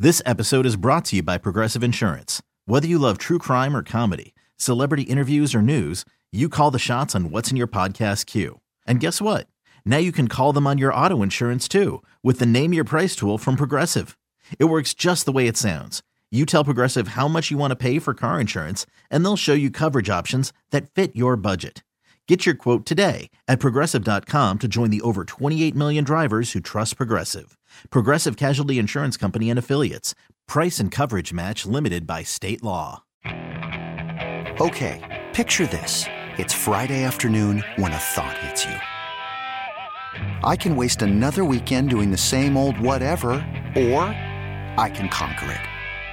This episode is brought to you by Progressive Insurance. Whether you love true crime or comedy, celebrity interviews or news, you call the shots on what's in your podcast queue. And guess what? Now you can call them on your auto insurance too with the Name Your Price tool from Progressive. It works just the way it sounds. You tell Progressive how much you want to pay for car insurance, and they'll show you coverage options that fit your budget. Get your quote today at Progressive.com to join the over 28 million drivers who trust Progressive. Progressive Casualty Insurance Company and Affiliates. Price and coverage match limited by state law. Okay, picture this. It's Friday afternoon when a thought hits you. I can waste another weekend doing the same old whatever, or I can conquer it.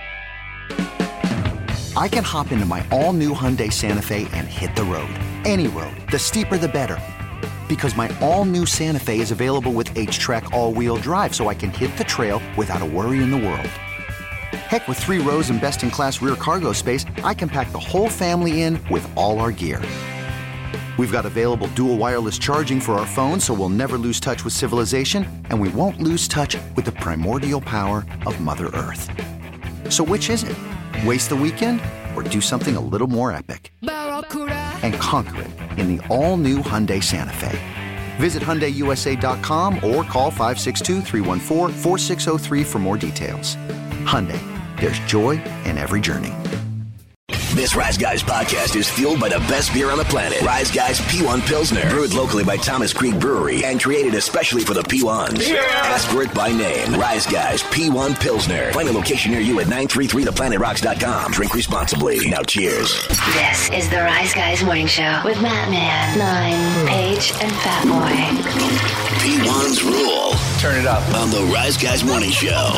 I can hop into my all-new Hyundai Santa Fe and hit the road. Any road. The steeper, the better. Because my all-new Santa Fe is available with H-Track all-wheel drive, so I can hit the trail without a worry in the world. Heck, with 3 rows and best-in-class rear cargo space, I can pack the whole family in with all our gear. We've got available dual wireless charging for our phones, so we'll never lose touch with civilization, and we won't lose touch with the primordial power of Mother Earth. So which is it? Waste the weekend or do something a little more epic? And conquer it in the all-new Hyundai Santa Fe. Visit HyundaiUSA.com or call 562-314-4603 for more details. Hyundai, there's joy in every journey. This Rise Guys podcast is fueled by the best beer on the planet. Rise Guys P1 Pilsner. Brewed locally by Thomas Creek Brewery and created especially for the P1s. Yeah. Ask for it by name. Rise Guys P1 Pilsner. Find a location near you at 933theplanеtrocks.com. Drink responsibly. Now cheers. This is the Rise Guys Morning Show with Matt Man, Nine, Paige, and Fat Boy. P1's rule. Turn it up. On the Rise Guys Morning Show.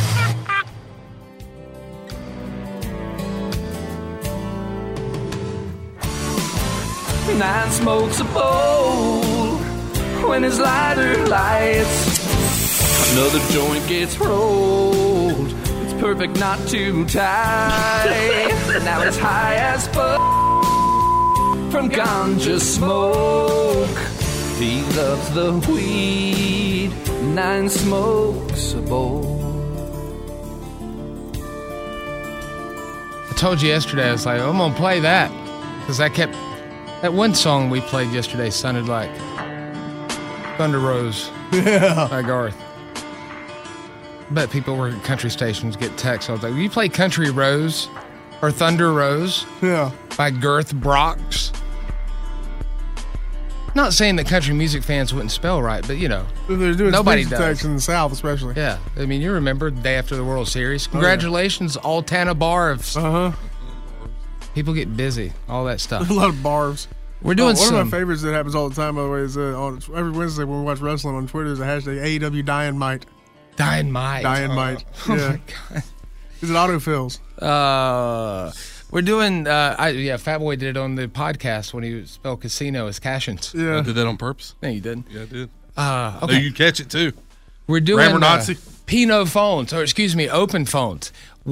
Nine smokes a bowl when his lighter lights. Another joint gets rolled. It's perfect not too tight. Now it's high as fuck from ganja smoke. He loves the weed. Nine smokes a bowl. I told you yesterday, I was like, I'm going to play that. Because that one song we played yesterday sounded like Thunder Rose by Garth. I bet people work at country stations get texts. I was like, will you play Country Rose or Thunder Rose by Garth Brooks? Not saying that country music fans wouldn't spell right, but, you know, they're doing nobody does. In the South, especially. Yeah. I mean, you remember the day after the World Series. Congratulations, all Tana Barves. People get busy, all that stuff. A lot of barbs. We're doing one of my favorites that happens all the time, by the way, is every Wednesday when we watch wrestling on Twitter, there's a hashtag AEW Dynamite. Dynamite. Dynamite. Oh my God. Is it autofills? We're doing, Fat Boy did it on the podcast when he spelled casino as Cashins. Yeah. I did that on purpose. No, you didn't. Yeah, I did. Okay. No, you catch it too. We're doing Nazi. Pinot phones, open phones.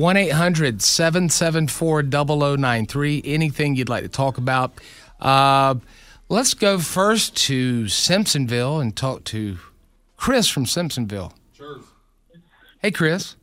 1-800-774-0093. Anything you'd like to talk about. Let's go first to Simpsonville and talk to Chris from Simpsonville. Sure. Hey, Chris.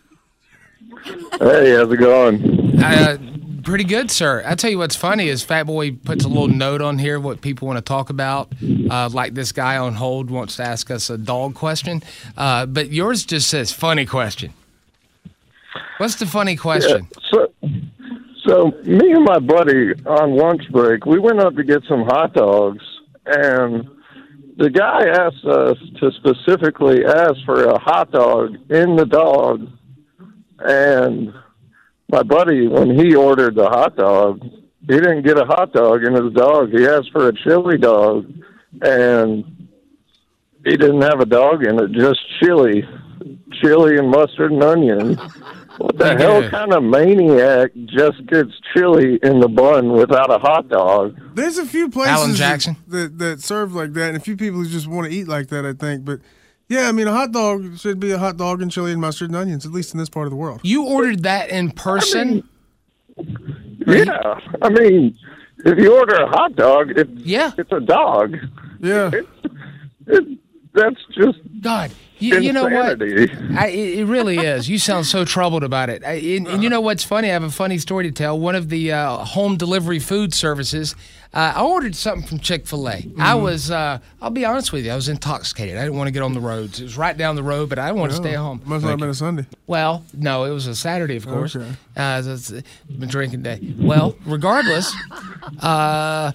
Hey, how's it going? Pretty good, sir. I tell you what's funny is Fat Boy puts a little note on here what people want to talk about. Like this guy on hold wants to ask us a dog question. But yours just says funny question. What's the funny question? Yeah, so me and my buddy on lunch break, we went up to get some hot dogs, and the guy asked us to specifically ask for a hot dog in the dog. And my buddy, when he ordered the hot dog, he didn't get a hot dog in his dog. He asked for a chili dog, and he didn't have a dog in it, just chili and mustard and onion. What the hell kind of maniac just gets chili in the bun without a hot dog? There's a few places Alan Jackson that serve like that, and a few people who just want to eat like that, I think. But yeah, I mean, a hot dog should be a hot dog and chili and mustard and onions, at least in this part of the world. You ordered that in person? Yeah. I mean, if you order a hot dog, it's a dog. Yeah. that's just God. You know what? insanity. It really is. You sound so troubled about it. And you know what's funny? I have a funny story to tell. One of the home delivery food services, I ordered something from Chick-fil-A. I was, I'll be honest with you, I was intoxicated. I didn't want to get on the roads. It was right down the road, but I didn't want to stay home. Must not have been a Sunday. Well, no, it was a Saturday, of course. Okay. It's been drinking day. Well, regardless, I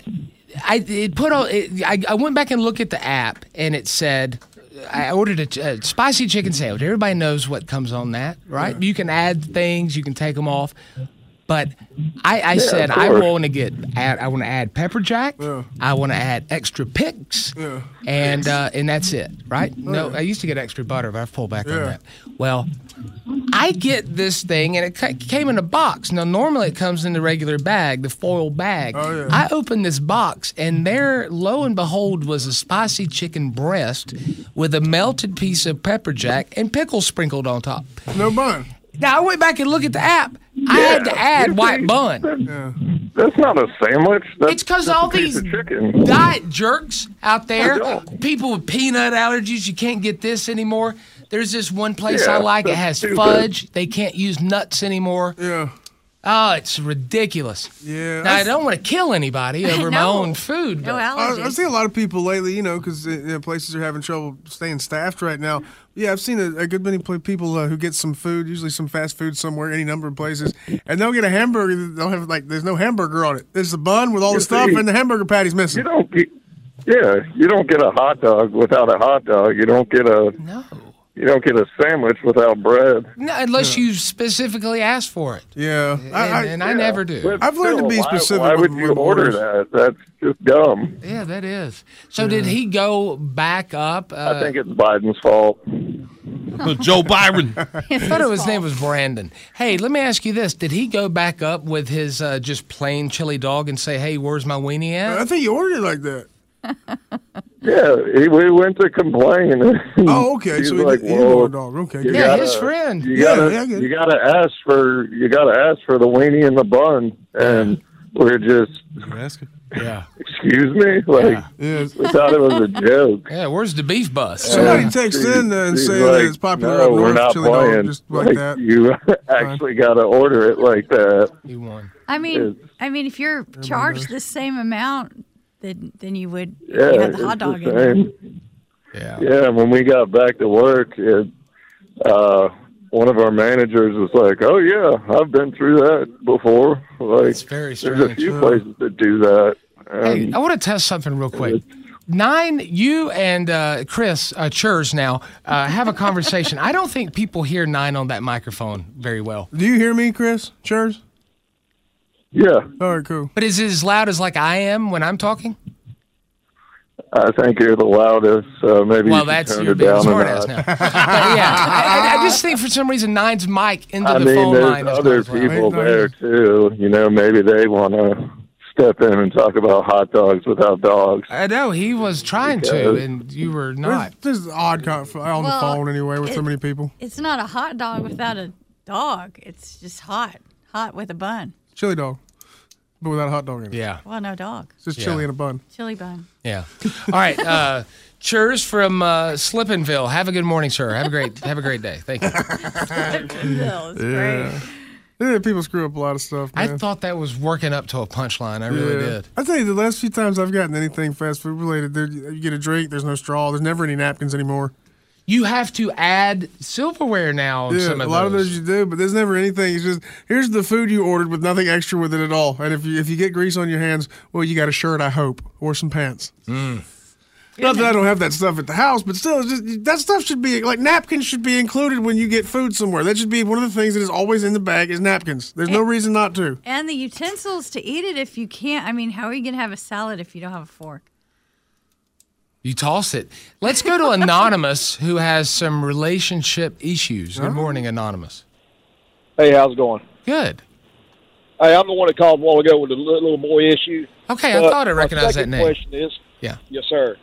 went back and looked at the app, and it said, I ordered a spicy chicken sandwich. Everybody knows what comes on that, right? Yeah. You can add things, you can take them off. But I said I want to add pepper jack. Yeah. I want to add extra pickles, and that's it, right? No, I used to get extra butter, but I've pulled back on that. Well, I get this thing, and it came in a box. Now, normally it comes in the regular bag, the foil bag. Oh, yeah. I opened this box, and there, lo and behold, was a spicy chicken breast with a melted piece of pepper jack and pickles sprinkled on top. No bun. Now, I went back and looked at the app. I had to add white bun. That's not a sandwich. It's because all these diet jerks out there, people with peanut allergies, you can't get this anymore. There's this one place I like. It has fudge. They can't use nuts anymore. Yeah. Oh, it's ridiculous. Yeah. Now, I don't want to kill anybody over my own food. No allergies. I've seen a lot of people lately, because places are having trouble staying staffed right now. Yeah, I've seen a good many people who get some food, usually some fast food somewhere, any number of places, and they'll get a hamburger. They'll have there's no hamburger on it. There's a bun with all the stuff, and the hamburger patty's missing. You don't get a hot dog without a hot dog. You don't get You don't get a sandwich without bread. No, unless you specifically ask for it. Yeah. I never do. But I've learned to be specific. Why would you order that? That's just dumb. Yeah, that is. So did he go back up? I think it's Biden's fault. Joe Byron. I thought his name was Brandon. Hey, let me ask you this. Did he go back up with his just plain chili dog and say, hey, where's my weenie at? I think you ordered it like that. Yeah, we went to complain. Oh, okay. He's so like, he ordered a dog. Okay. His friend. You gotta ask for the weenie and the bun, and we're just asking. Yeah. Excuse me? We thought it was a joke. Yeah, where's the beef bus? Somebody texts in and say that it's popular up north. We're not chili playing. Dog, just like that. You actually got to order it like that. He won. I mean, if you're charged the same amount, then you would you Yeah, have the hot dog it's the in same. Yeah. Yeah, when we got back to work, one of our managers was like, "Oh yeah, I've been through that before." Like, it's very strange. There's a few places that do that. Hey, I want to test something real quick. 9, you and Chris Churs now have a conversation. I don't think people hear 9 on that microphone very well. Do you hear me, Chris Churs? Yeah. All right, cool. But is it as loud as like I am when I'm talking? I think you're the loudest. Maybe well, you that's turn you're it being down smart ass now. But yeah, I just think for some reason 9's mic into the phone line. There's other people there too. Maybe they want to step in and talk about hot dogs without dogs. I know he was trying to, and you were not. This is odd on the phone anyway with so many people. It's not a hot dog without a dog. It's just hot with a bun. Chili dog, but without a hot dog in it. Yeah. Well, no dog. It's just chili in a bun. Chili bun. Yeah. All right. Cheers from Slippenville. Have a good morning, sir. Have a great day. Thank you. Slippenville is great. Yeah, people screw up a lot of stuff, man. I thought that was working up to a punchline. I really did. I tell you, the last few times I've gotten anything fast food related, you get a drink, there's no straw, there's never any napkins anymore. You have to add silverware now on some of those. A lot of those you do, but there's never anything. It's just, here's the food you ordered with nothing extra with it at all. And if you get grease on your hands, well, you got a shirt, I hope, or some pants. Not that I don't have that stuff at the house, but still, it's just, that stuff should be, like napkins should be included when you get food somewhere. That should be one of the things that is always in the bag is napkins. There's no reason not to. And the utensils to eat it if you can't. I mean, how are you going to have a salad if you don't have a fork? You toss it. Let's go to Anonymous, who has some relationship issues. Good morning, Anonymous. Hey, how's it going? Good. Hey, I'm the one that called a while ago with the little boy issue. Okay, I thought I recognized that name. My second question is, yeah, yes, sir.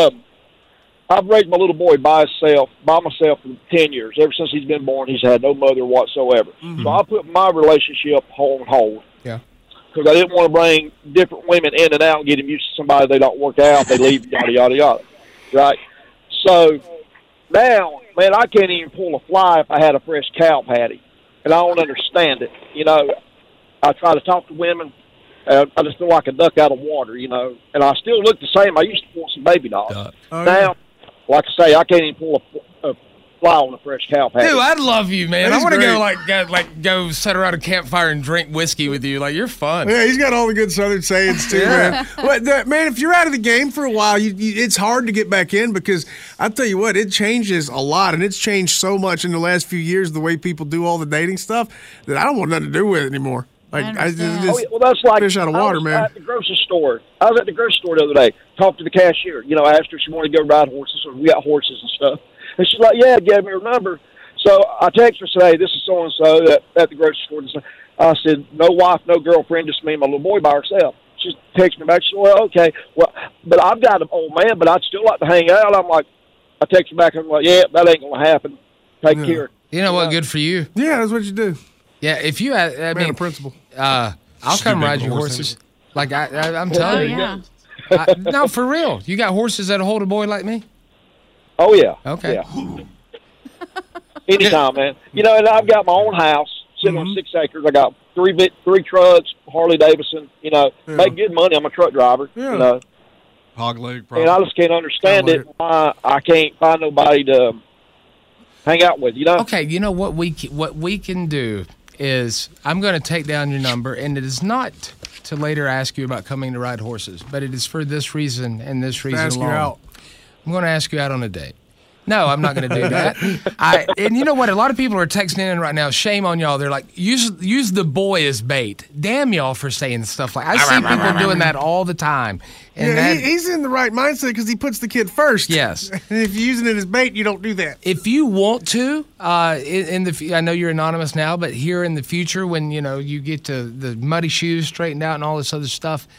I've raised my little boy by myself for 10 years. Ever since he's been born, he's had no mother whatsoever. Mm-hmm. So I put my relationship on hold. Yeah. Because I didn't want to bring different women in and out and get him used to somebody they don't work out, they leave, yada, yada, yada. Right? So now, man, I can't even pull a fly if I had a fresh cow patty, and I don't understand it. You know, I try to talk to women. I just feel like a duck out of water, you know, and I still look the same. I used to pull some baby dogs. Now, like I say, I can't even pull a fly on a fresh cow patty. Dude, I'd love you, man. He's I want to great. go sit around a campfire and drink whiskey with you. Like, you're fun. Yeah, he's got all the good Southern sayings too, man. But man, if you're out of the game for a while, it's hard to get back in because I tell you what, it changes a lot, and it's changed so much in the last few years the way people do all the dating stuff that I don't want nothing to do with it anymore. Like I just well, that's like fish out of water, man. At the grocery store. I was at the grocery store the other day, talked to the cashier. You know, I asked her if she wanted to go ride horses, or we got horses and stuff. And she's like, yeah, give me her number. So I text her and said, hey, this is so-and-so at the grocery store. I said, no wife, no girlfriend, just me and my little boy by herself. She texted me back. She said, well, okay. Well, but I've got an old man, but I'd still like to hang out. I'm like, I text her back. I'm like, yeah, that ain't going to happen. Take care. You know what? Good for you. Yeah, that's what you do. Yeah, if you, I mean, principle. I'll come ride your horses. Like I'm telling you. No, for real. You got horses that'll hold a boy like me? Oh, yeah. Okay. Yeah. Anytime, man. You know, and I've got my own house sitting on 6 acres. I got three trucks, Harley Davidson. You know, make good money. I'm a truck driver. Yeah. You know, hog leg. And I just can't understand it. Why I can't find nobody to hang out with. You know. Okay. You know what we can do is I'm going to take down your number, and it is not to later ask you about coming to ride horses, but it is for this reason and this reason ask alone. you out. I'm going to ask you out on a date. No, I'm not going to do that. And you know what? A lot of people are texting in right now. Shame on y'all. They're like, use the boy as bait. Damn y'all for saying stuff like I see people doing that all the time. And yeah, he's in the right mindset because he puts the kid first. Yes. And if you're using it as bait, you don't do that. If you want to, I know you're anonymous now, but here in the future, when you get to the muddy shoes straightened out and all this other stuff,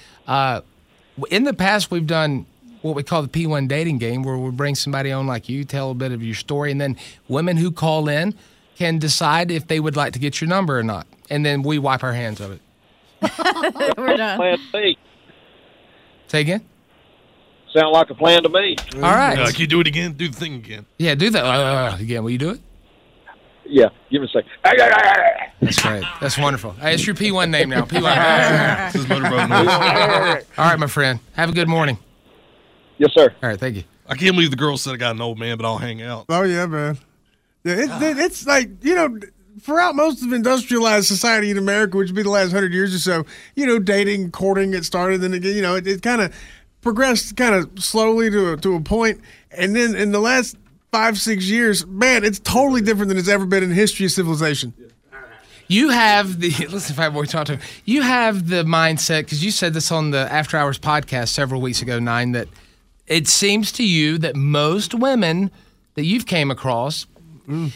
in the past we've done what we call the P1 dating game, where we bring somebody on like you, tell a bit of your story, and then women who call in can decide if they would like to get your number or not. And then we wipe our hands of it. We're done. Plan to me. Say again? Sound like a plan to me. All right. Can you do it again? Do the thing again. Yeah, do that again. Will you do it? Yeah, give me a second. That's great. That's wonderful. Hey, it's your P1 name now. P1. This is Motorboat News. All right, my friend. Have a good morning. Yes, sir. All right, thank you. I can't believe the girl said I got an old man, but I'll hang out. Oh, yeah, man. Yeah, it's like, throughout most of industrialized society in America, which would be the last 100 years or so, dating, courting, it started, and again, it kind of progressed kind of slowly to a point, and then in the last 5-6 years, man, it's totally different than it's ever been in the history of civilization. You have listen, Fat Boy, talk to him. You have the mindset, because you said this on the After Hours podcast several weeks ago, Nine, that it seems to you that most women that you've came across seem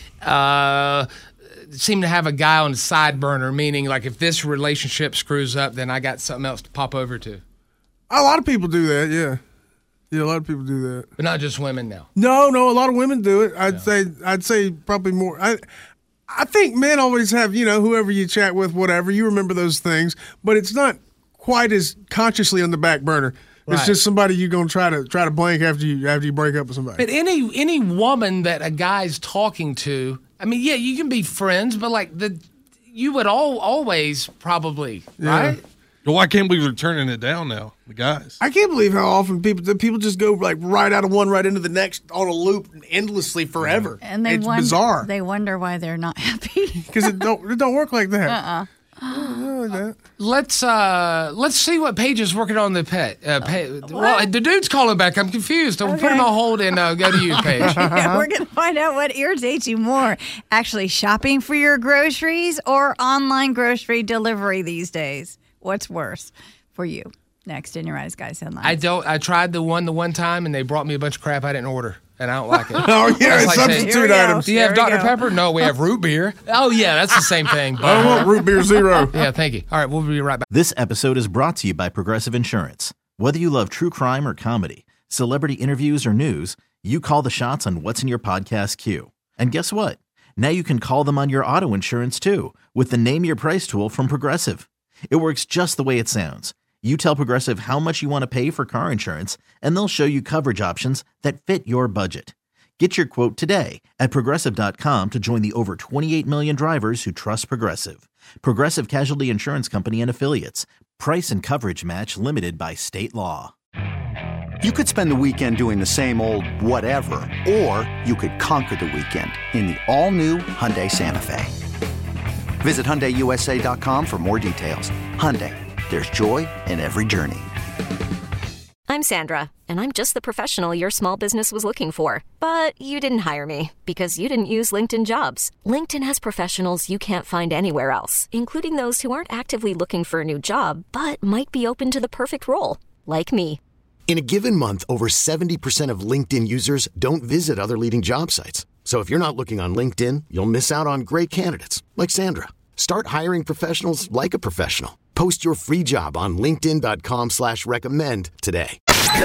to have a guy on the side burner, meaning like if this relationship screws up, then I got something else to pop over to. A lot of people do that, yeah. Yeah, a lot of people do that. But not just women now. No, a lot of women do it. I'd say probably more. I think men always have, whoever you chat with, whatever, you remember those things, but it's not quite as consciously on the back burner. It's Right. just somebody you're gonna try to blank after you break up with somebody. But any woman that a guy's talking to, I mean, yeah, you can be friends, but like you would always probably, right? Well, why can't we be turning it down now, the guys? I can't believe how often people just go like right out of one right into the next on a loop endlessly forever. And it's bizarre They wonder why they're not happy. because it don't work like that. Let's see what Paige is working on the pet. Well, the dude's calling back. I'm confused. I'll put him on hold and go to you, Paige. Yeah, we're going to find out what irritates you more. Actually shopping for your groceries or online grocery delivery these days. What's worse for you? Next in your Eyes Guys headlines. I tried the one time and they brought me a bunch of crap I didn't order. And I don't like it. Oh, yeah, It's like substitute saying, items. Do you have Here we Dr. go. Pepper? No, we have root beer. Oh, yeah, that's the same thing. I don't want root beer zero. Yeah, thank you. All right, we'll be right back. This episode is brought to you by Progressive Insurance. Whether you love true crime or comedy, celebrity interviews or news, you call the shots on what's in your podcast queue. And guess what? Now you can call them on your auto insurance too with the Name Your Price tool from Progressive. It works just the way it sounds. You tell Progressive how much you want to pay for car insurance, and they'll show you coverage options that fit your budget. Get your quote today at Progressive.com to join the over 28 million drivers who trust Progressive. Progressive Casualty Insurance Company and Affiliates. Price and coverage match limited by state law. You could spend the weekend doing the same old whatever, or you could conquer the weekend in the all-new Hyundai Santa Fe. Visit HyundaiUSA.com for more details. Hyundai, there's joy in every journey. I'm Sandra, and I'm just the professional your small business was looking for. But you didn't hire me because you didn't use LinkedIn Jobs. LinkedIn has professionals you can't find anywhere else, including those who aren't actively looking for a new job, but might be open to the perfect role, like me. In a given month, over 70% of LinkedIn users don't visit other leading job sites. So if you're not looking on LinkedIn, you'll miss out on great candidates like Sandra. Start hiring professionals like a professional. Post your free job on linkedin.com/recommend today.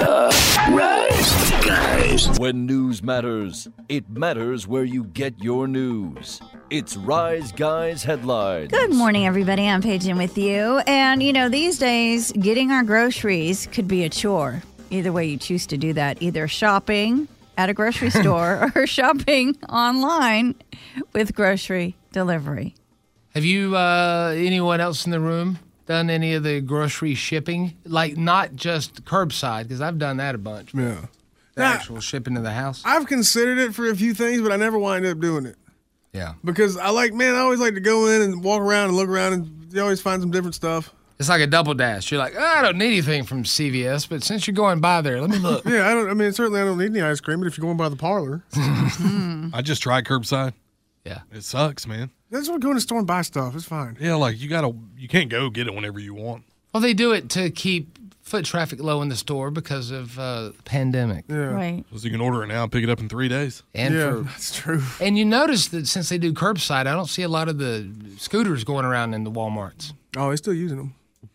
Rise Guys. When news matters, it matters where you get your news. It's Rise Guys Headlines. Good morning, everybody. I'm Paige in with you. And, these days, getting our groceries could be a chore. Either way you choose to do that, either shopping at a grocery store or shopping online with grocery delivery. Have you, anyone else in the room, done any of the grocery shipping? Like, not just curbside, because I've done that a bunch. Yeah. The actual shipping to the house. I've considered it for a few things, but I never wind up doing it. Yeah. Because I always like to go in and walk around and look around, and you always find some different stuff. It's like a double dash. You're like, I don't need anything from CVS, but since you're going by there, let me look. Yeah, certainly I don't need any ice cream, but if you're going by the parlor. I just tried curbside. Yeah. It sucks, man. That's what going to the store and buy stuff. It's fine. Yeah, like you can't go get it whenever you want. Well, they do it to keep foot traffic low in the store because of the pandemic. Yeah. Right. So you can order it now and pick it up in 3 days. And that's true. And you notice that since they do curbside, I don't see a lot of the scooters going around in the Walmarts. Oh, they're still using them.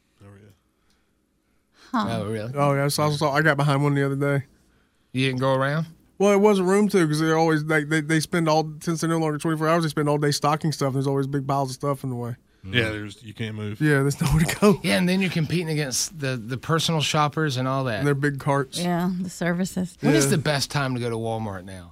Huh. Oh, really? Oh, yeah. I got behind one the other day. You didn't go around? Well, it wasn't room to because they're always they spend since they're no longer 24 hours, they spend all day stocking stuff. There's always big piles of stuff in the way. Yeah, you can't move. Yeah, there's nowhere to go. Yeah, and then you're competing against the personal shoppers and all that. And their big carts. Yeah, the services. When is the best time to go to Walmart now?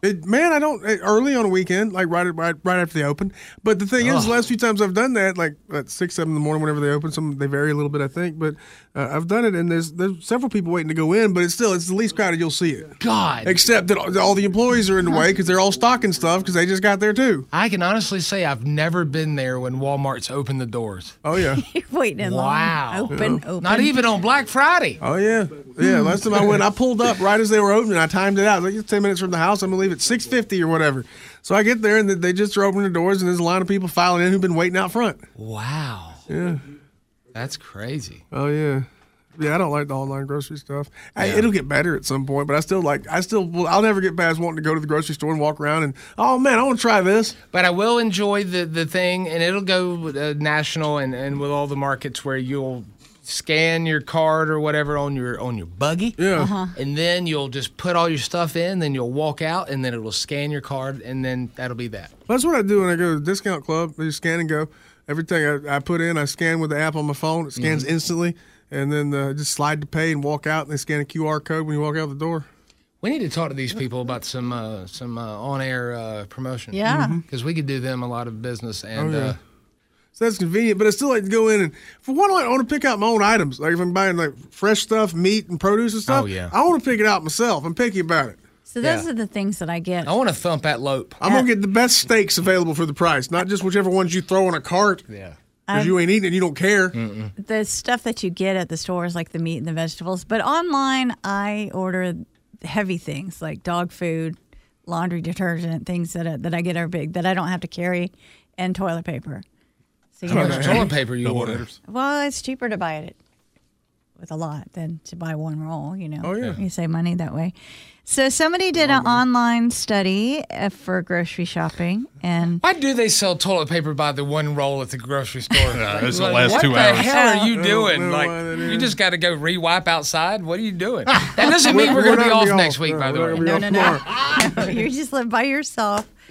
Early on a weekend, like right after they open. But the thing is, the last few times I've done that, like at 6, 7 in the morning, whenever they open, they vary a little bit, I think. But I've done it, and there's several people waiting to go in, but it's the least crowded you'll see it. God. Except that all the employees are in the way because they're all stocking stuff because they just got there too. I can honestly say I've never been there when Walmart's opened the doors. Oh, yeah. You're waiting in line. Open. Not even on Black Friday. Oh, yeah. Yeah, last time I went, I pulled up right as they were opening. I timed it out. Like, it's 10 minutes from the house. I'm going to leave at 6:50 or whatever. So I get there, and they just are opening the doors, and there's a line of people filing in who've been waiting out front. Wow. Yeah. That's crazy. Oh, yeah. Yeah, I don't like the online grocery stuff. It'll get better at some point, but I'll never get past wanting to go to the grocery store and walk around and, oh, man, I want to try this. But I will enjoy the thing, and it'll go national and with all the markets where you'll scan your card or whatever on your buggy. Yeah. And then you'll just put all your stuff in, then you'll walk out, and then it'll scan your card, and then that'll be that. That's what I do when I go to the discount club. I just scan and go. Everything I put in, I scan with the app on my phone. It scans instantly. And then just slide to pay and walk out, and they scan a QR code when you walk out the door. We need to talk to these people about some on-air promotion. Yeah. Because we could do them a lot of business. And so that's convenient, but I still like to go in and, for one, I want to pick out my own items. Like if I'm buying like fresh stuff, meat and produce and stuff, I want to pick it out myself. I'm picky about it. So those are the things that I get. I want to thump that lope. I'm going to get the best steaks available for the price, not just whichever ones you throw in a cart. Yeah. Because you ain't eating it, you don't care. The stuff that you get at the stores, like the meat and the vegetables. But online, I order heavy things like dog food, laundry detergent, things that I get are big, that I don't have to carry, and toilet paper. So how much toilet paper you order? Well, it's cheaper to buy it with a lot than to buy one roll, Oh, yeah. You save money that way. So somebody did an online study for grocery shopping, and why do they sell toilet paper by the one roll at the grocery store? It's the last 2 hours. What the hell are you doing? Like, you just got to go re-wipe outside? What are you doing? That doesn't mean we're going to be off next week, by the way. No. You just live by yourself.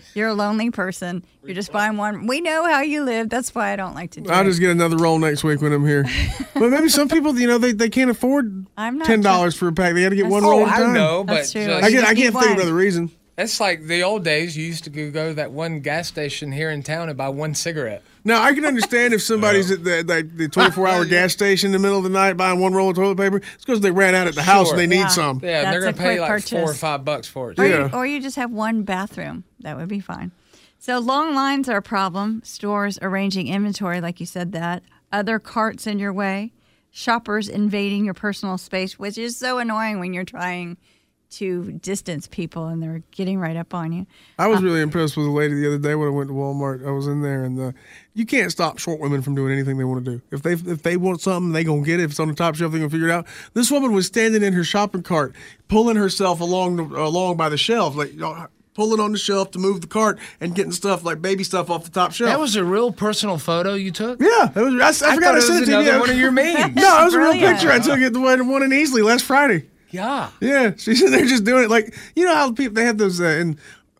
You're a lonely person. You're just buying one. We know how you live. That's why I don't like to do I'll it. just get another roll next week when I'm here. But maybe some people, they can't afford $10 for a pack. They got to get one roll at a time. I know, but That's true. I can't think of another reason. It's like the old days. You used to go to that one gas station here in town and buy one cigarette. Now, I can understand if somebody's at the 24-hour gas station in the middle of the night buying one roll of toilet paper. It's because they ran out at the house and they need some. Yeah, That's they're going a to pay quick like purchase. $4 or $5 for it. Or you just have one bathroom. That would be fine. So long lines are a problem. Stores arranging inventory, like you said that. Other carts in your way. Shoppers invading your personal space, which is so annoying when you're trying to distance people and they're getting right up on you. I was really impressed with a lady the other day when I went to Walmart. I was in there, and you can't stop short women from doing anything they want to do. If they want something, they gonna get it. If it's on the top shelf, they gonna figure it out. This woman was standing in her shopping cart, pulling herself along by the shelf, like pulling on the shelf to move the cart and getting stuff like baby stuff off the top shelf. That was a real personal photo you took? Yeah, it was. I forgot thought I sent it to you. another one of your memes. No, it was a real Brilliant. picture. I took it the one in Easley last Friday. Yeah. Yeah, she's in there just doing it. Like, you know how people, they have those in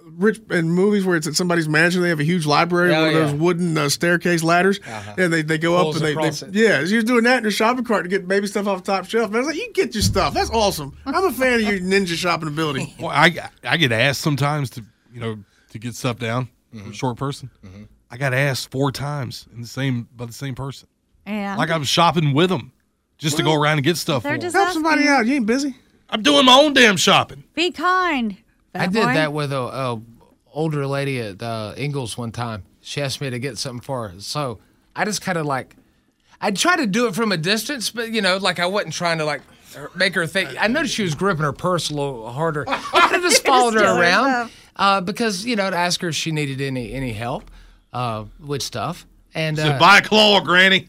movies where it's at somebody's mansion, they have a huge library with those wooden staircase ladders. And they go up and she was doing that in her shopping cart to get baby stuff off the top shelf. And I was like, you get your stuff. That's awesome. I'm a fan of your ninja shopping ability. Well, I get asked sometimes to get stuff down. I'm a short person. I got asked 4 times by the same person. Yeah. Like I was shopping with them. Just to go around and get stuff for They're them. just Help somebody out. You ain't busy. I'm doing my own damn shopping. Be kind. I did that with a older lady at Ingles one time. She asked me to get something for her. So I just kind of I'd try to do it from a distance, but, I wasn't trying to, make her think. I noticed she was gripping her purse a little harder. I just followed her around because, to ask her if she needed any help with stuff. And said, buy a claw, Granny.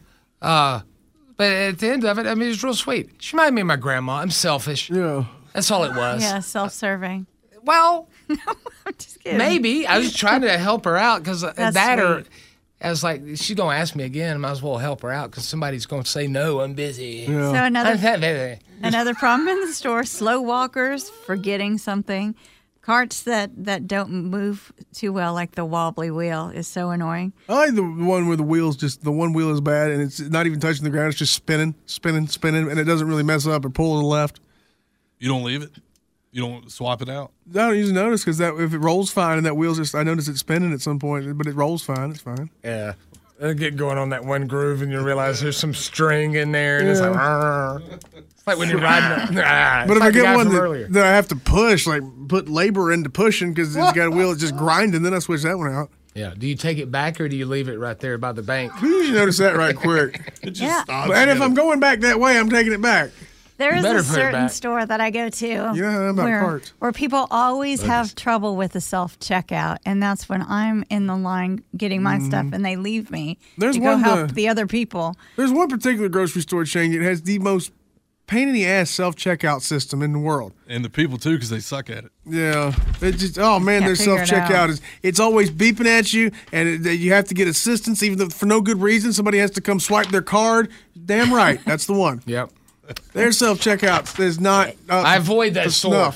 But at the end of it, it was real sweet. She reminded me of my grandma. I'm selfish. Yeah. That's all it was. Yeah, self-serving. Well, I'm just kidding. maybe. I was trying to help her out because I was like, she's going to ask me again. I might as well help her out because somebody's going to say, no, I'm busy. Yeah. So another problem in the store, slow walkers, forgetting something. Carts that don't move too well, like the wobbly wheel, is so annoying. I like the one where the one wheel is bad and it's not even touching the ground. It's just spinning, and it doesn't really mess up or pull to the left. You don't leave it? You don't swap it out? I don't usually notice because if it rolls fine and that wheel's I notice it spinning at some point, but it rolls fine. It's fine. Yeah. It'll get going on that one groove and you realize there's some string in there and it's like, Argh. It's like when you're riding. But if I get one that I have to push, put labor into pushing because it's got a wheel that's just grinding, then I switch that one out. Yeah. Do you take it back or do you leave it right there by the bank? You usually notice that right quick. It just stops. And if I'm going back that way, I'm taking it back. There is a certain store that I go to where people always have trouble with the self-checkout, and that's when I'm in the line getting my stuff and they leave me to go help the other people. There's one particular grocery store chain that has the most pain-in-the-ass self-checkout system in the world. And the people, too, because they suck at it. Yeah. It just, their self-checkout it's always beeping at you, and you have to get assistance, even though for no good reason. Somebody has to come swipe their card. Damn right. That's the one. Yep. Their self-checkout is not I avoid that store.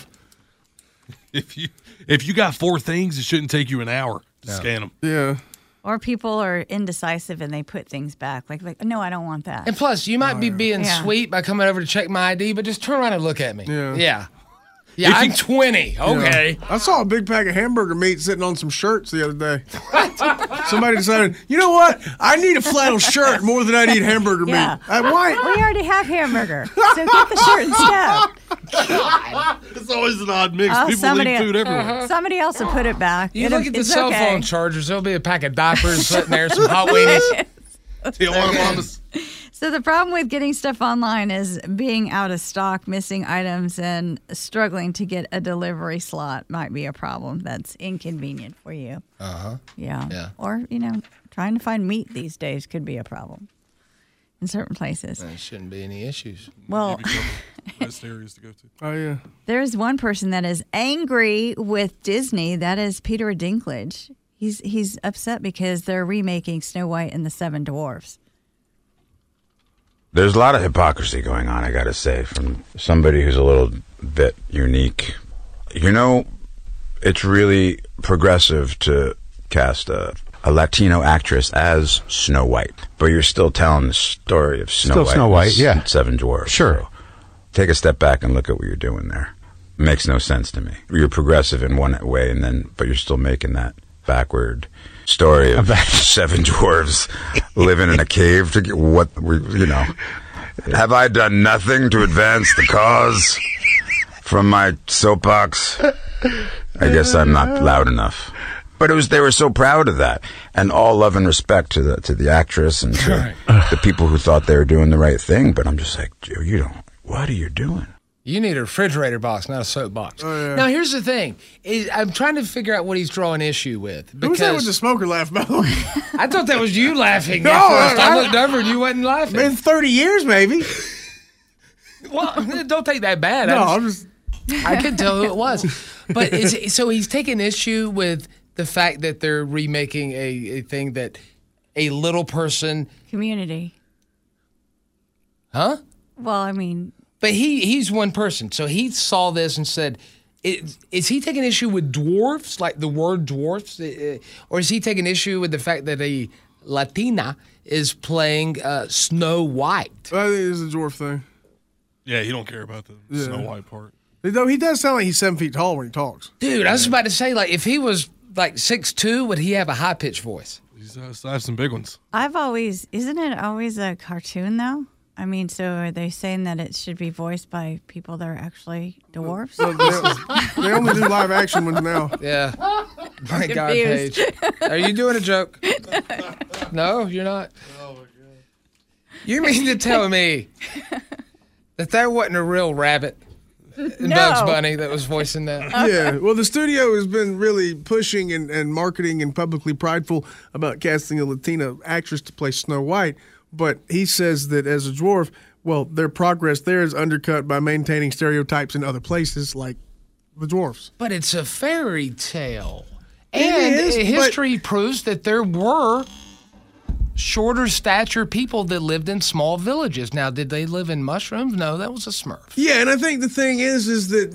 If you got 4 things, it shouldn't take you an hour to scan them. Yeah. Or people are indecisive and they put things back. Like no, I don't want that. And plus, you might be being sweet by coming over to check my ID, but just turn around and look at me. Yeah. Yeah, I'm 20. Okay. I saw a big pack of hamburger meat sitting on some shirts the other day. Somebody decided, you know what? I need a flannel shirt more than I need hamburger meat. Why? We already have hamburger, so get the shirt instead. God. It's always an odd mix. People leave food everywhere. Somebody else will put it back. You look at the cell phone chargers. There'll be a pack of diapers sitting there, some hot weenies. So the problem with getting stuff online is being out of stock, missing items, and struggling to get a delivery slot might be a problem that's inconvenient for you. Yeah. Or, trying to find meat these days could be a problem in certain places. There shouldn't be any issues. Well, best areas to go to. Oh, yeah. There's one person that is angry with Disney. That is Peter Dinklage. He's upset because they're remaking Snow White and the Seven Dwarfs. There's a lot of hypocrisy going on, I gotta say, from somebody who's a little bit unique. it's really progressive to cast a Latino actress as Snow White, but you're still telling the story of Snow White, yeah. Seven Dwarfs. Sure. So take a step back and look at what you're doing there. It makes no sense to me. You're progressive in one way, but you're still making that backward story of seven dwarves living in a cave to get have I done nothing to advance the cause from my soapbox? I guess I'm not loud enough. But they were so proud of that, and all love and respect to the actress and to the people who thought they were doing the right thing. But I'm just like, what are you doing? You need a refrigerator box, not a soap box. Oh, yeah. Now, here's the thing. I'm trying to figure out what he's drawing issue with. Who was that with the smoker laugh, by the way? I thought that was you laughing. No, I looked over and you wasn't laughing. Been 30 years, maybe. Well, don't take that bad. I couldn't tell who it was. But so he's taking issue with the fact that they're remaking a thing that a little person... Community. Huh? Well, I mean... But he's one person, so he saw this and said, is he taking issue with dwarfs, like the word dwarfs? Or is he taking issue with the fact that a Latina is playing Snow White? I think it's a dwarf thing. Yeah, he don't care about the Snow White part. Though he does sound like he's 7 feet tall when he talks. Dude, I was about to say, like, if he was like 6'2", would he have a high-pitched voice? He's have some big ones. Isn't it always a cartoon, though? I mean, so are they saying that it should be voiced by people that are actually dwarfs? Well, they only do live action ones now. Yeah. My God, Paige. Are you doing a joke? No, you're not? Oh, my God. You mean to tell me that there wasn't a real rabbit in Bugs Bunny that was voicing that? Yeah. Well, the studio has been really pushing and marketing and publicly prideful about casting a Latina actress to play Snow White. But he says that as a dwarf, well, their progress there is undercut by maintaining stereotypes in other places like the dwarfs. But it's a fairy tale. And history proves that there were shorter stature people that lived in small villages. Now, did they live in mushrooms? No, that was a Smurf. Yeah, and I think the thing is that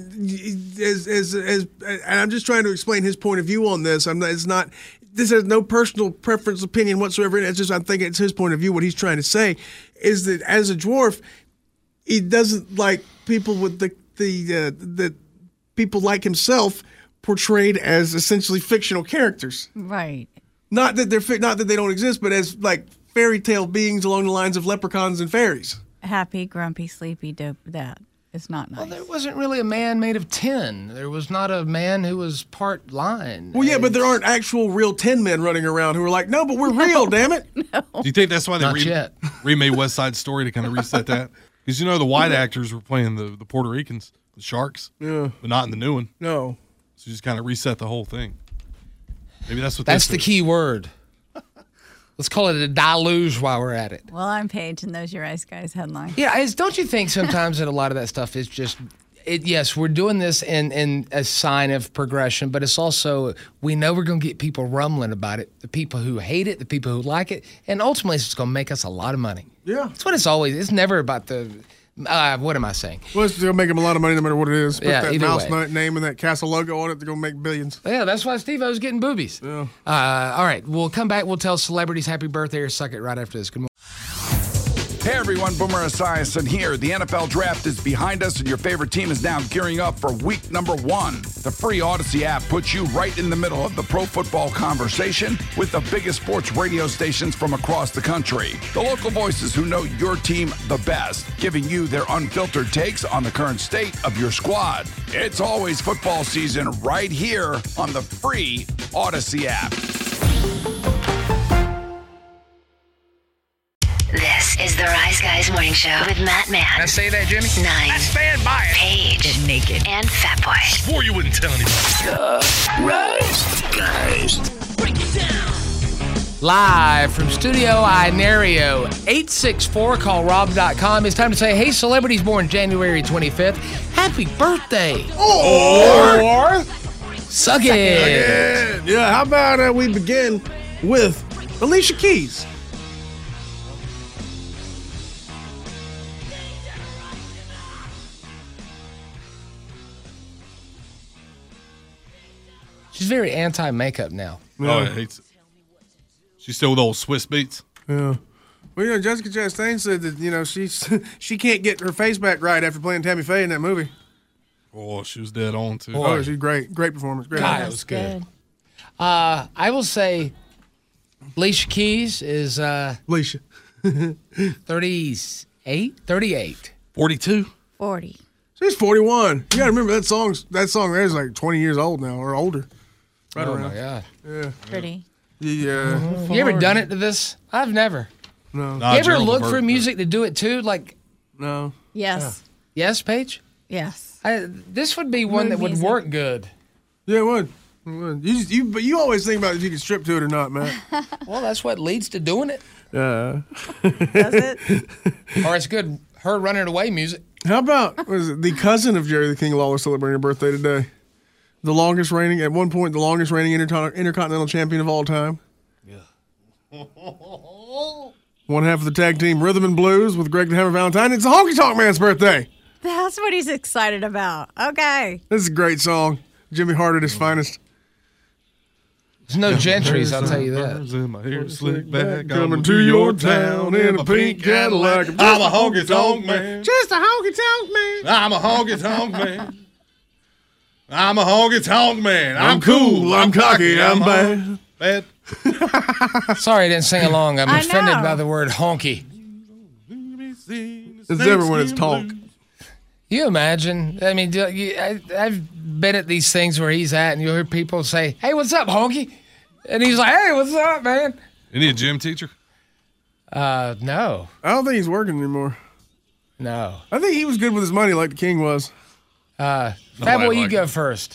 and I'm just trying to explain his point of view on this. This has no personal preference, opinion whatsoever. It's just I'm thinking it's his point of view. What he's trying to say is that as a dwarf, he doesn't like people with the people like himself portrayed as essentially fictional characters. Right. Not that they don't exist, but as like fairy tale beings along the lines of leprechauns and fairies. Happy, grumpy, sleepy, dope. That is not nice. Well, there wasn't really a man made of tin. There was not a man who was part lion. Well, yeah, but there aren't actual real tin men running around who are like, no, but we're real, damn it. No. Do you think that's why they remade West Side Story to kind of reset that? Because, the white actors were playing the Puerto Ricans, the Sharks, but not in the new one. No. So just kind of reset the whole thing. Maybe that's what that's the key word. Let's call it a deluge while we're at it. Well, I'm Paige, and those are your Ice Guys headlines. Yeah, don't you think sometimes that a lot of that stuff is just, yes, we're doing this in a sign of progression, but it's also, we know we're going to get people rumbling about it, the people who hate it, the people who like it, and ultimately it's going to make us a lot of money. Yeah. That's what it's never about the... what am I saying? Well, it's going to make them a lot of money no matter what it is. Put that mouse way. Name and that castle logo on it, they're going to make billions. Yeah, that's why Steve-O's getting boobies. Yeah. All right, we'll come back. We'll tell celebrities happy birthday or suck it right after this. Good morning. Hey everyone, Boomer Esiason here. The NFL draft is behind us and your favorite team is now gearing up for week number 1. The free Odyssey app puts you right in the middle of the pro football conversation with the biggest sports radio stations from across the country. The local voices who know your team the best, giving you their unfiltered takes on the current state of your squad. It's always football season right here on the free Odyssey app. This is the Rise Guys Morning Show with Matt Mann. Can I say that, Jimmy? 9. I stand by it. Paige. Get naked. And Fat Boy. Swore you wouldn't tell anybody. The Rise Guys. Break it down. Live from Studio Inario, 864callrob.com. It's time to say, hey, celebrities born January 25th, happy birthday. Or suck it. Yeah, how about we begin with Alicia Keys. very anti-makeup now. Oh, I hates it. She's still with old Swiss Beats. Yeah. Well, Jessica Chastain said that, she can't get her face back right after playing Tammy Faye in that movie. Oh, she was dead on, too. Oh, she's great. Great performance. Great. God, it was good. I will say Alicia Keys is Alicia. 38. 42. 40. She's 41. You got to remember that song there is like 20 years old now or older. Right around. My God. Yeah. Pretty. Yeah. You ever done it to this? I've never. No. You ever look for music to do it too? Like, no. Yes. Yes, Paige? Yes. This would be one that would work good. Yeah, it would. But you always think about if you can strip to it or not, man. Well, that's what leads to doing it. Does it? Or it's good, her running away music. How about the cousin of Jerry the King Lawler celebrating her birthday today? At one point, the longest reigning intercontinental champion of all time. Yeah. One half of the tag team Rhythm and Blues with Greg the Hammer Valentine. It's the Honky Tonk Man's birthday. That's what he's excited about. Okay. This is a great song. Jimmy Hart at his finest. There's no Gentries, I'll tell you that. In my hair slick back, coming to your town in a pink Cadillac. I'm a honky tonk man. Just a honky tonk man. I'm a honky tonk man. I'm a honky tonk man. I'm cool. I'm cocky. I'm bad. Sorry I didn't sing along. I'm offended by the word honky. It's never when it's tonk. You imagine? I mean, I've been at these things where he's at, and you'll hear people say, "Hey, what's up, honky?" And he's like, "Hey, what's up, man?" Any a gym teacher? No. I don't think he's working anymore. No. I think he was good with his money like the King was. Fat Boy, you go first.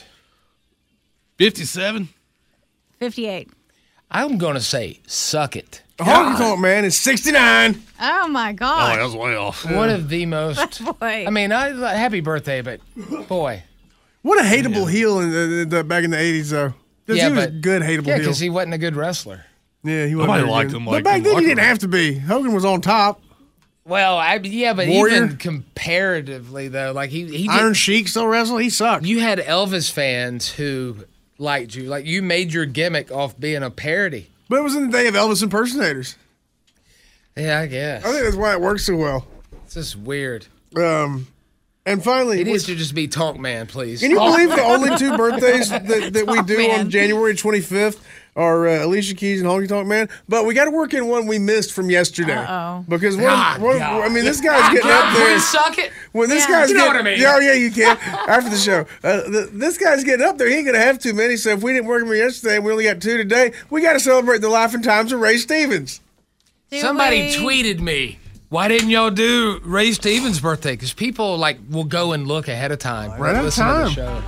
57. 58. I'm going to say suck it. The Honky Tonk Man is 69. Oh, my God. Oh, that was way off. One of the most. Boy. I mean, happy birthday, but boy. What a hateable heel back in the 80s, though. He was a good hateable heel. Yeah, because he wasn't a good wrestler. Yeah, he wasn't. Nobody liked him. But back then, he didn't have to be. Hogan was on top. Well, but Warrior? even comparatively, though, like he Iron Sheik still wrestle. He sucked. You had Elvis fans who liked you. Like, you made your gimmick off being a parody. But it was in the day of Elvis impersonators. Yeah, I guess. I think that's why it works so well. It's just weird. And finally, it needs to just be Tonk Man, please. Can you believe the only two birthdays that we do on January 25th are Alicia Keys and Honky Tonk Man? But we got to work in one we missed from yesterday. Uh-oh. Because this guy's getting up there. Please suck it. When this guy's you know what I mean? Yeah, you can. After the show, this guy's getting up there. He ain't gonna have too many. So if we didn't work him yesterday and we only got two today, we got to celebrate the life and times of Ray Stevens. Somebody tweeted me, "Why didn't y'all do Ray Stevens' birthday?" Because people will go and look ahead of time. Right on listen time. To the show.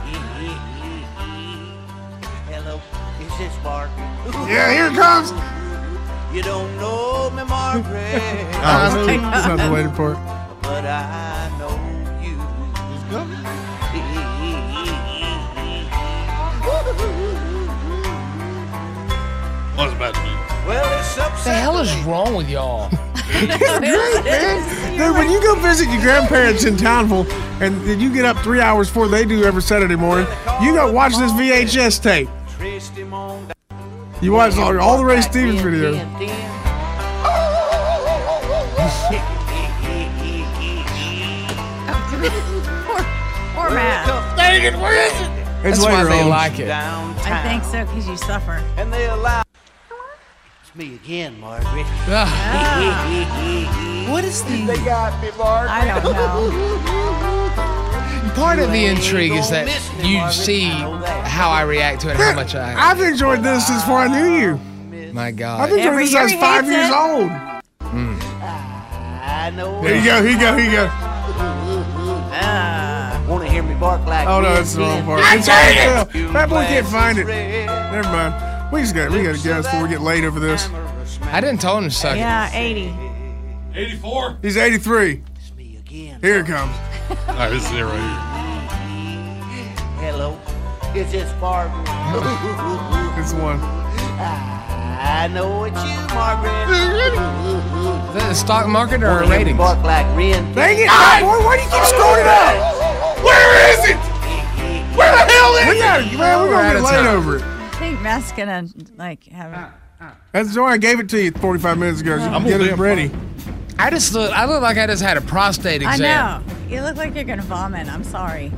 Hello, is this Margaret? Yeah, here it comes. You don't know me, Margaret. That's not the waiting for it. But I know you. Who's coming? What's about to be? Well, it's What the hell is wrong with y'all? It's great, man. Dude, when you go visit your grandparents in Townville and you get up 3 hours before they do every Saturday morning, you go watch this VHS tape. You watch all the Ray Stevens videos. Poor Matt. Dang it, where is it? It's That's why later they on. like it. I think so, because you suffer. And they allow. It's me again, Margaret. What is the... They got me, Margaret. I don't know. Part of the intrigue is that you see how I react to it and how much I've enjoyed this since before I knew you. My God. I've enjoyed this since I was 5 years old. I know. Here you go. Want to hear me bark like Oh no, this? that's the wrong part. It's hard to tell. That boy can't find it. Never mind. We got to guess before we get late over this. I didn't tell him to suck Yeah, 80. 84. He's 83. It's me again. Here it comes. All right, this is it right Hello, is this Margaret? It's the one. I know it's you, Margaret. Is that a stock market or a rating? Bark like Ren. Dang it, boy! Why do you keep scrolling up? Where is it? Where the hell is it? We're gonna get late over it. think Matt's gonna have it? That's why I gave it to you 45 minutes ago. So you can get it ready. I look like I just had a prostate exam. I know. You look like you're gonna vomit. I'm sorry.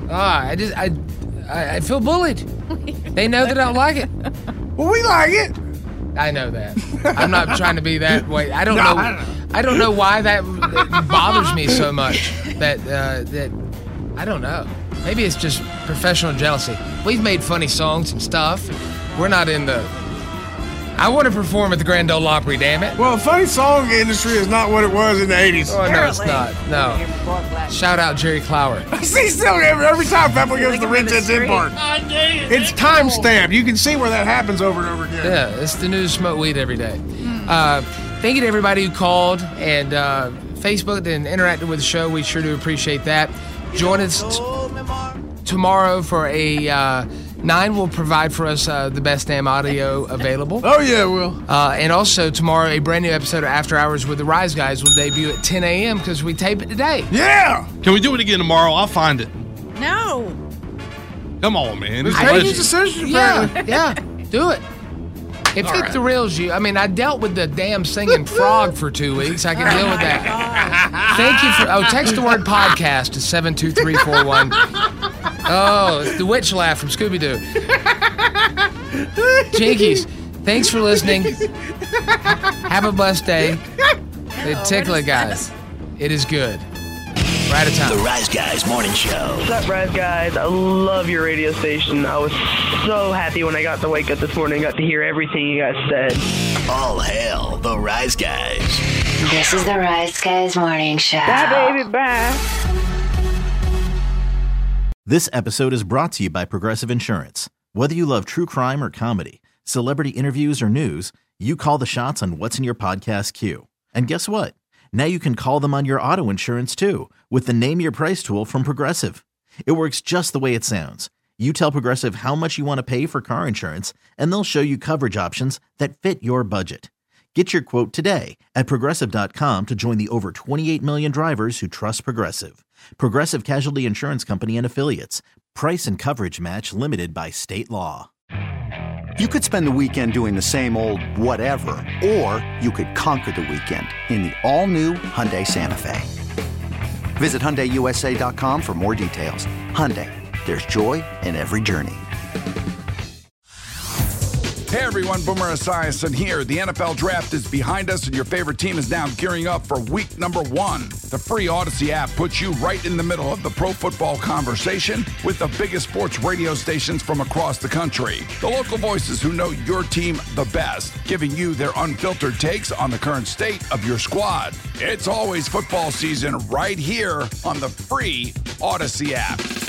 I feel bullied. They know that I don't like it. Well, we like it. I know that. I'm not trying to be that way. I don't know. I don't know why that bothers me so much. That I don't know. Maybe it's just professional jealousy. We've made funny songs and stuff. We're not in the. I want to perform at the Grand Ole Opry, damn it. Well, funny song industry is not what it was in the 80s. Oh, no, it's not. No. Shout out Jerry Clower. See, still every time Pepper goes to the Red Ted's Inn Park. It's time stamped. You can see where that happens over and over again. Yeah, it's the news. Smoke weed every day. Thank you to everybody who called and Facebooked and interacted with the show. We sure do appreciate that. Join us tomorrow for a 9 will provide for us the best damn audio available. Oh, yeah, it will. And also tomorrow, a brand new episode of After Hours with the Rise Guys will debut at 10 a.m. because we tape it today. Yeah! Can we do it again tomorrow? I'll find it. No. Come on, man. It's decision, apparently. Yeah, do it. If it thrills you, I mean, I dealt with the damn singing frog for 2 weeks. I can deal with that. Thank you for. Text the word podcast to 72341. Oh, it's the witch laugh from Scooby Doo. Jinkies, thanks for listening. Have a blessed day. Tickle it, guys. It is good. We're out of time. The Rise Guys Morning Show. What's up, Rise Guys? I love your radio station. I was so happy when I got to wake up this morning and got to hear everything you guys said. All hail the Rise Guys. This is the Rise Guys Morning Show. Bye, baby, bye. This episode is brought to you by Progressive Insurance. Whether you love true crime or comedy, celebrity interviews or news, you call the shots on what's in your podcast queue. And guess what? Now you can call them on your auto insurance too with the Name Your Price tool from Progressive. It works just the way it sounds. You tell Progressive how much you want to pay for car insurance, and they'll show you coverage options that fit your budget. Get your quote today at Progressive.com to join the over 28 million drivers who trust Progressive. Progressive Casualty Insurance Company and Affiliates. Price and coverage match limited by state law. You could spend the weekend doing the same old whatever, or you could conquer the weekend in the all-new Hyundai Santa Fe. Visit HyundaiUSA.com for more details. Hyundai, there's joy in every journey. Hey everyone, Boomer Esiason here. The NFL Draft is behind us and your favorite team is now gearing up for week number 1. The free Odyssey app puts you right in the middle of the pro football conversation with the biggest sports radio stations from across the country. The local voices who know your team the best, giving you their unfiltered takes on the current state of your squad. It's always football season right here on the free Odyssey app.